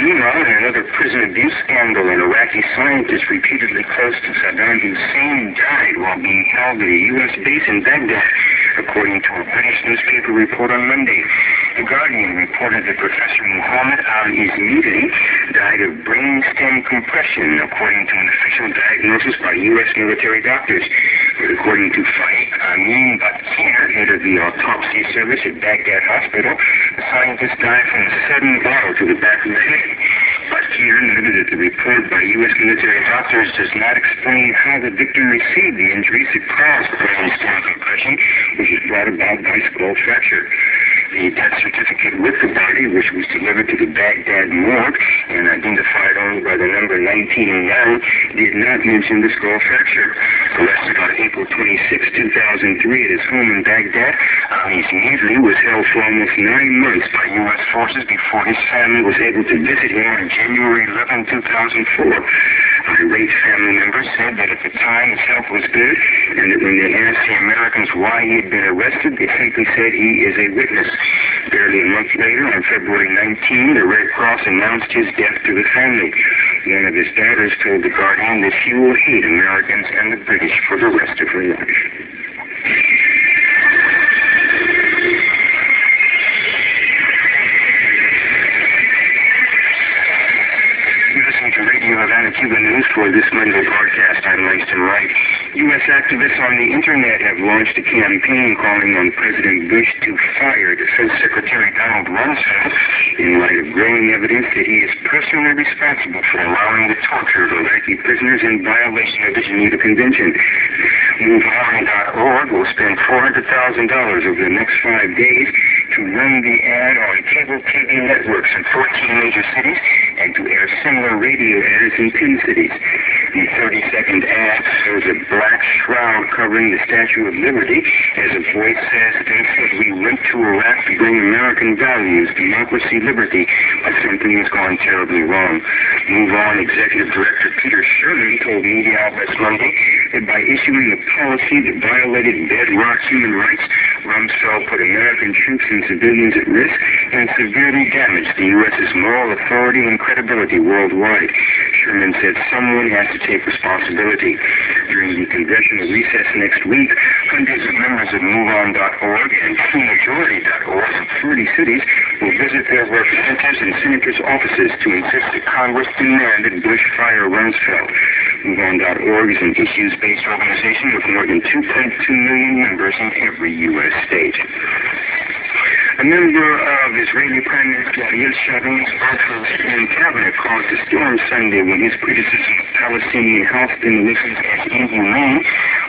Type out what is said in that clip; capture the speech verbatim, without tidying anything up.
Meanwhile, in another prison abuse scandal, an Iraqi scientist repeatedly close to Saddam Hussein died while being held at a U S base in Baghdad, according to a British newspaper report on Monday. The Guardian reported that Professor Muhammad al-Izmiri died of brainstem compression, according to an official diagnosis by U S military doctors. But according to Faik Amin Bakir, head of the autopsy service at Baghdad Hospital, the scientist died from a sudden blow to the back of the head. Bakir noted that the report by U S military doctors does not explain how the victim received the injuries that caused brainstem compression, which is brought about by skull fracture. The death certificate with the body, which was delivered to the Baghdad morgue and identified only by the number nineteen oh nine, did not mention the skull fracture. Arrested on April twenty-sixth, two thousand three at his home in Baghdad, al-Izmiri was held for almost nine months by U S forces before his family was able to visit him on January eleventh, two thousand four. Irate family members said that at the time his health was good, and that when they asked the Americans why he had been arrested, they simply said he is a witness. Barely a month later, on February nineteenth, the Red Cross announced his death to the family. One of his daughters told The Guardian that she will hate Americans and the British for the rest of her life. Havana, Cuba News for this Monday broadcast. I'm Langston Wright. U S activists on the Internet have launched a campaign calling on President Bush to fire Defense Secretary Donald Rumsfeld in light of growing evidence that he is personally responsible for allowing the torture of Iraqi prisoners in violation of the Geneva Convention. Move On dot org will spend four hundred thousand dollars over the next five days to run the ad on cable T V networks in fourteen major cities and to air similar radio ads in ten cities. The thirty-second ad shows a black shroud covering the Statue of Liberty as a voice says, "They said we went to Iraq to bring American values, democracy, liberty, but something has gone terribly wrong." Move On Executive Director Peter Sherman told media outlets Monday that by issuing a policy that violated bedrock human rights, Rumsfeld put American troops and civilians at risk and severely damaged the U S's moral authority and credibility worldwide. Sherman said someone has to take responsibility. During the congressional recess next week, hundreds of members of Move On dot org and True Majority dot org in thirty cities will visit their representatives and senators' offices to insist that Congress demand that Bush fire Rumsfeld. Move On dot org is an issues-based organization with more than two point two million members in every U S state. A member of Israeli Prime Minister Ariel Sharon's office and cabinet caused a storm Sunday when his criticism of Palestinian house demolitions as inhumane